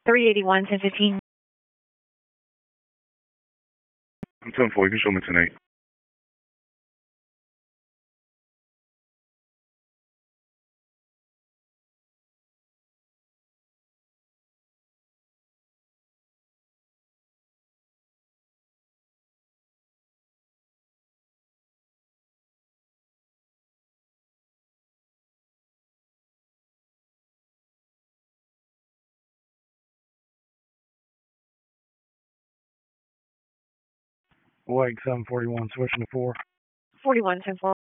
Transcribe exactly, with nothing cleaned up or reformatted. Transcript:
three eighty-one, ten fifteen. I'm ten four, you can show me tonight. Wake seven forty-one, switching to four. forty-one, ten four.